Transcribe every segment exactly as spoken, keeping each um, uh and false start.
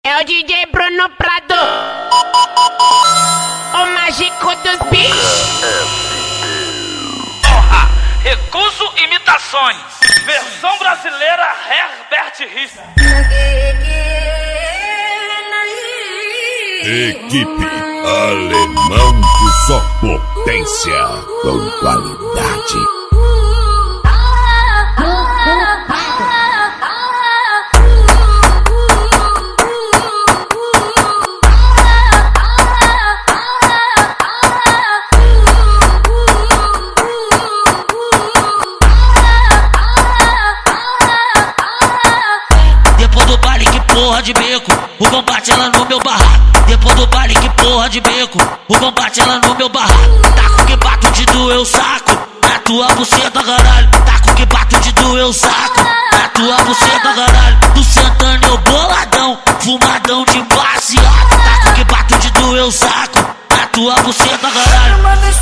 É o D J Bruno Prado, o mágico dos beats. Porra, recuso imitações. Versão brasileira Herbert Richards. Equipe Alemão que só potência com qualidade. Depois do baile que porra de beco, o combate ela no meu barraco. Depois do baile que porra de beco, o combate ela no meu barraco. Taco que bato de doer o saco, na tua buceta caralho. Taco que bato de doer o saco, na tua buceta caralho. Do Santana eu boladão, fumadão de baseado. Taco que bato de doer o saco, na tua buceta caralho.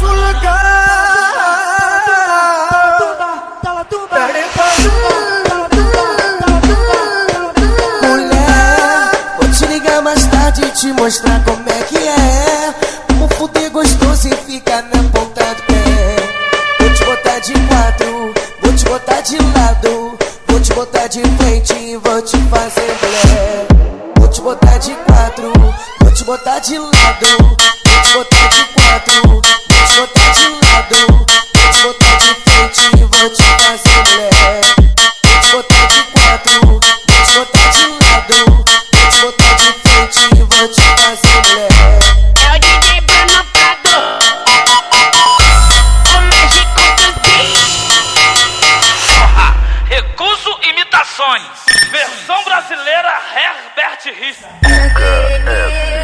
Te mostrar como é que é, como fuder gostoso e ficar na ponta do pé. Vou te botar de quatro, vou te botar de lado, vou te botar de frente e vou te fazer mulher. Vou te botar de quatro, vou te botar de lado, vou te botar de quatro, vou te botar de lado, vou te botar de frente e vou te fazer mulher. Vou te botar de quatro, vou te botar de lado, vou te botar de frente e vou te fazer mulher. É o D J Bruno Prado, o mágico dos beats. Porra, recuso imitações. Versão brasileira Herbert Richards.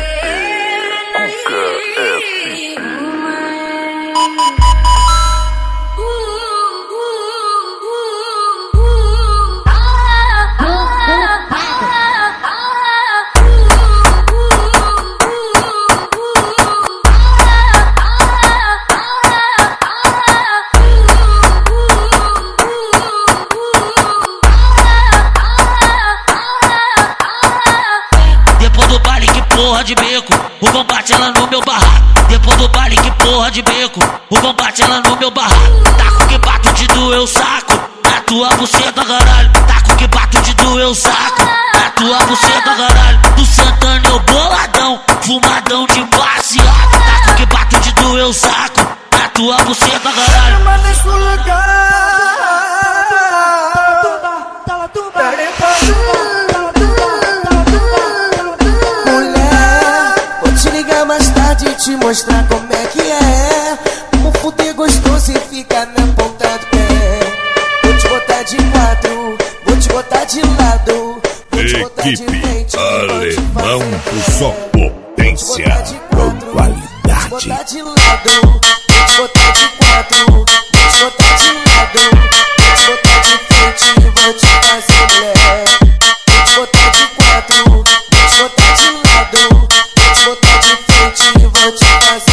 Depois do baile que porra de beco, o combate ela no meu barraco. Depois do baile que porra de beco, o combate ela no meu barraco. Taco que bato de doer o saco, na tua buceta caralho. Taco que bato de doer o saco, na tua buceta caralho. Do Santana eu boladão, fumadão de baseado. Taco que bato de doer o saco, na tua buceta caralho. Te mostrar como é que é, como fuder gostoso e ficar na ponta do pé. Vou te botar de quatro, vou te botar de lado, vou te botar de Equipe frente, Alemão que só potência com qualidade. vou te botar de lado, vou te botar de quatro, vou te botar de lado, vou te botar de frente e vou te fazer mulher. Vou te botar de quatro, vou te botar de lado, vou te botar de frente e vou te fazer